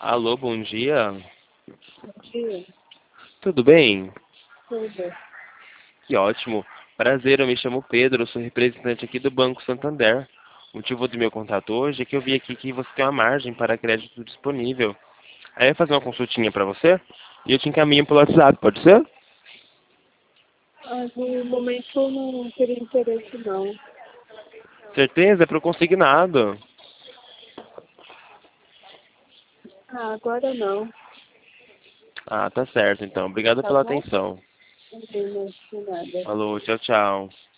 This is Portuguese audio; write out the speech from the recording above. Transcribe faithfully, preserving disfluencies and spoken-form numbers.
Alô, bom dia. Bom dia, Tudo bem? tudo. Que ótimo. Prazer, eu me chamo Pedro, eu sou representante aqui do Banco Santander. O motivo do meu contato hoje é que eu vi aqui que você tem uma margem para crédito disponível. Aí eu ia fazer uma consultinha para você e eu te encaminho pelo WhatsApp, pode ser? Ah, no momento eu não teria interesse não. Certeza? É para o consignado. Ah, agora não, Ah, tá certo então. Obrigado tá pela bom? atenção. Não tem mais nada. Falou, tchau, tchau.